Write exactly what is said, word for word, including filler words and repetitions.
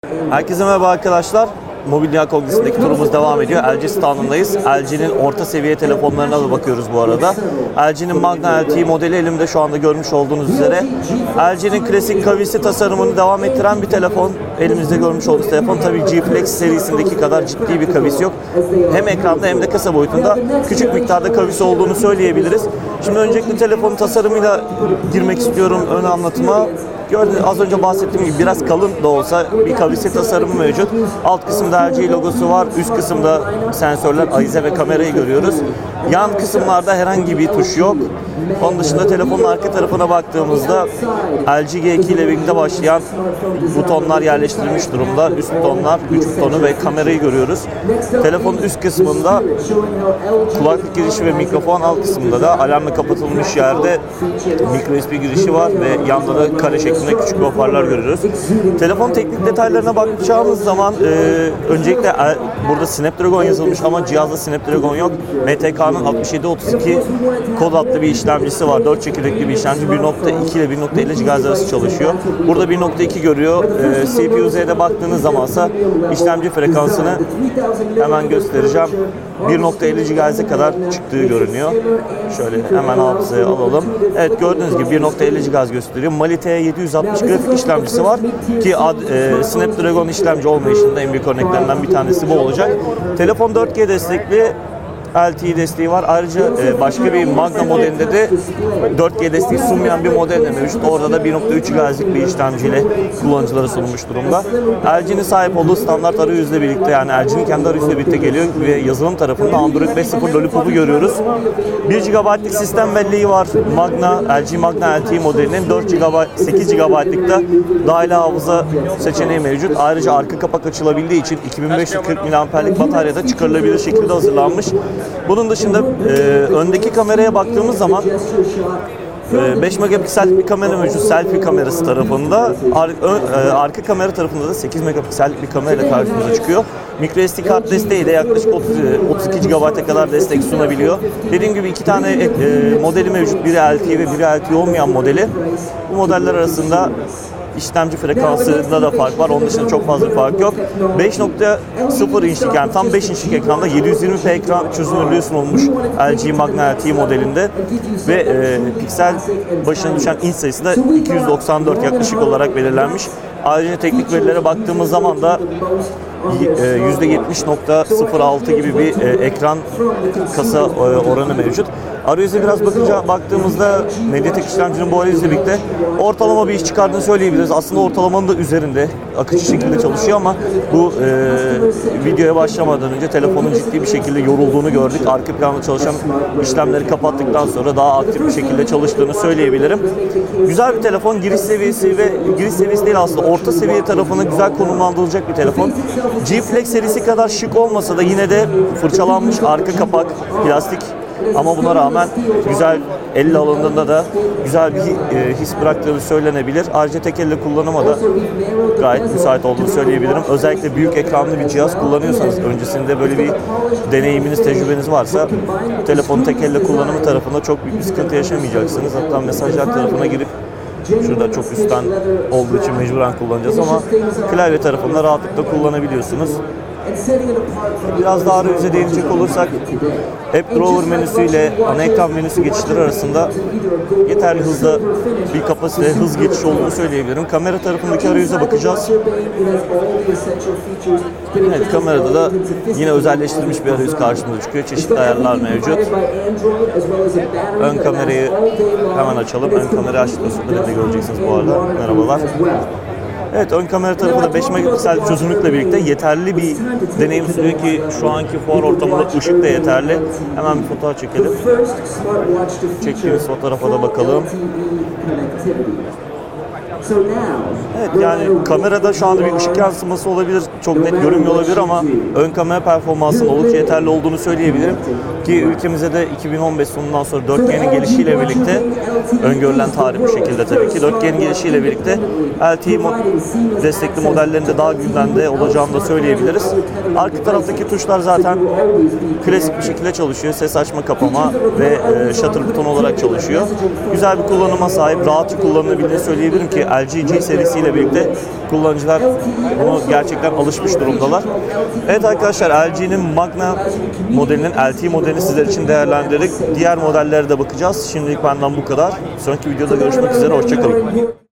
Herkese merhaba arkadaşlar. Mobilya Kongresi'ndeki turumuz devam ediyor. L G standındayız. L G'nin orta seviye telefonlarına da bakıyoruz bu arada. L G'nin Magna L T E modeli elimde şu anda görmüş olduğunuz üzere. L G'nin klasik kavisli tasarımını devam ettiren bir telefon. Elimizde görmüş olduğunuz telefon. Tabii G Flex serisindeki kadar ciddi bir kavis yok. Hem ekranda hem de kasa boyutunda küçük miktarda kavis olduğunu söyleyebiliriz. Şimdi öncelikle telefonun tasarımıyla girmek istiyorum ön anlatıma. Gördüğünüz, az önce bahsettiğim gibi biraz kalın da olsa bir kavisli tasarımı mevcut. Alt kısımda L G logosu var. Üst kısımda sensörler, ahize ve kamerayı görüyoruz. Yan kısımlarda herhangi bir tuş yok. Onun dışında telefonun arka tarafına baktığımızda L G G iki ile birlikte başlayan butonlar yerleştirilmiş durumda. Üst butonlar, güç butonu ve kamerayı görüyoruz. Telefonun üst kısmında kulaklık girişi ve mikrofon, alt kısmında da alarmla kapatılmış yerde micro U S B girişi var ve yanda da kare şeklinde küçük bir hoparlör görüyoruz. Telefon teknik detaylarına bakacağımız zaman e, öncelikle e, burada Snapdragon yazılmış ama cihazda Snapdragon yok. M T K'nın altmış yedi otuz iki kod adlı bir işlemcisi var. dört çekirdekli bir işlemci. bir nokta iki ile bir nokta elli gigahertz arası çalışıyor. Burada bir nokta iki görüyor. E, C P U Z'de baktığınız zamansa işlemci frekansını hemen göstereceğim. bir nokta elli gigahertz'e kadar çıktığı görünüyor. Şöyle hemen hafızaya alalım. Evet, gördüğünüz gibi bir nokta elli gigahertz gösteriyor. Mali T yedi yüz altmış grafik işlemcisi var ki ad, e, Snapdragon işlemci olmayışında en büyük örneklerinden bir tanesi bu olacak. Telefon dört G destekli. L T E desteği var. Ayrıca e, başka bir Magna modelinde de dört G desteği sunmayan bir model de mevcut. Orada da bir nokta üç gigahertz'lik bir işlemciyle kullanıcılara sunulmuş durumda. L G'nin sahip olduğu standart arayüzle birlikte, yani L G'nin kendi arayüzüyle birlikte geliyor ve yazılım tarafında Android beş nokta sıfır Lollipop'u görüyoruz. bir gigabaytlık sistem belleği var. Magna, L G Magna L T E modelinin dört gigabayt, sekiz gigabaytlık da dahili hafıza seçeneği mevcut. Ayrıca arka kapak açılabildiği için iki bin beş yüz kırk miliamperlik bataryada çıkarılabilir şekilde hazırlanmış. Bunun dışında e, öndeki kameraya baktığımız zaman e, beş megapiksellik bir kamera mevcut selfie kamerası tarafında. Ar, ö, e, arka kamera tarafında da sekiz megapiksellik bir kamerayla karşımıza çıkıyor. Micro S D kart desteği de yaklaşık otuz, otuz iki gigabayt'a kadar destek sunabiliyor. Dediğim gibi iki tane e, modeli mevcut. Biri L T E ve biri L T E olmayan modeli. Bu modeller arasında İşlemci frekansında da fark var. Onun dışında çok fazla bir fark yok. beş nokta sıfır inçlik, yani tam beş inçlik ekranda yedi yüz yirmi p ekran çözünürlüğü sunulmuş L G Magna L T E modelinde ve e, piksel başına düşen inç sayısı da iki yüz doksan dört yaklaşık olarak belirlenmiş. Ayrıca teknik verilere baktığımız zaman da yüzde yetmiş nokta sıfır altı gibi bir ekran kasa oranı mevcut. Arayüze biraz bakınca baktığımızda Mediatek işlemcinin bu arayüzle birlikte ortalama bir iş çıkardığını söyleyebiliriz. Aslında ortalamanın da üzerinde akıcı şekilde çalışıyor ama bu e, videoya başlamadan önce telefonun ciddi bir şekilde yorulduğunu gördük. Arka planda çalışan işlemleri kapattıktan sonra daha aktif bir şekilde çalıştığını söyleyebilirim. Güzel bir telefon. Giriş seviyesi ve giriş seviyesi değil, aslında orta seviye tarafına güzel konumlandırılacak bir telefon. G Flex serisi kadar şık olmasa da yine de fırçalanmış arka kapak, plastik. Ama buna rağmen güzel, elle alındığında da güzel bir e, his bıraktığı söylenebilir. Ayrıca tek elle kullanıma da gayet müsait olduğunu söyleyebilirim. Özellikle büyük ekranlı bir cihaz kullanıyorsanız, öncesinde böyle bir deneyiminiz, tecrübeniz varsa telefonu tek elle kullanımı tarafında çok büyük bir sıkıntı yaşamayacaksınız. Hatta mesajlar tarafına girip şurada çok üstten olduğu için mecburen kullanacağız ama klavye tarafında rahatlıkla kullanabiliyorsunuz. Biraz daha arayüze değinecek olursak, App Drawer menüsüyle ana ekran menüsü geçişleri arasında yeterli hızda bir kapasite, hız geçişi olduğunu söyleyebilirim. Kamera tarafındaki arayüze bakacağız. Evet, kamerada da yine özelleştirilmiş bir arayüz karşımıza çıkıyor. Çeşitli ayarlar mevcut. Ön kamerayı hemen açalım. Ön kamerayı açtıktan sonra da göreceksiniz bu arada. Merhabalar. Evet, ön kamera tarafı da beş megapiksel çözünürlükle birlikte yeterli bir deneyim sunuyor ki şu anki fuar ortamında ışık da yeterli. Hemen bir fotoğraf çekelim. Çektiğimiz fotoğrafa da bakalım. Evet, yani kamerada şu anda bir ışık yansıması olabilir, çok net görünmüyor olabilir ama ön kamera performansının oldukça yeterli olduğunu söyleyebilirim. Ki ülkemize de iki bin on beş sonundan sonra dört G'nin gelişiyle birlikte, öngörülen tarih bu şekilde tabii ki, dört G'nin gelişiyle birlikte L T E destekli modellerinde daha gündemde olacağını da söyleyebiliriz. Arka taraftaki tuşlar zaten klasik bir şekilde çalışıyor. Ses açma, kapama ve e, shutter butonu olarak çalışıyor. Güzel bir kullanıma sahip, rahatça kullanılabildiğini söyleyebilirim ki L G G serisiyle birlikte kullanıcılar bunu gerçekten alışmış durumdalar. Evet arkadaşlar, L G'nin Magna modelinin L T E modelini sizler için değerlendirdik. Diğer modellere de bakacağız. Şimdilik benden bu kadar. Sonraki videoda görüşmek üzere. Hoşçakalın.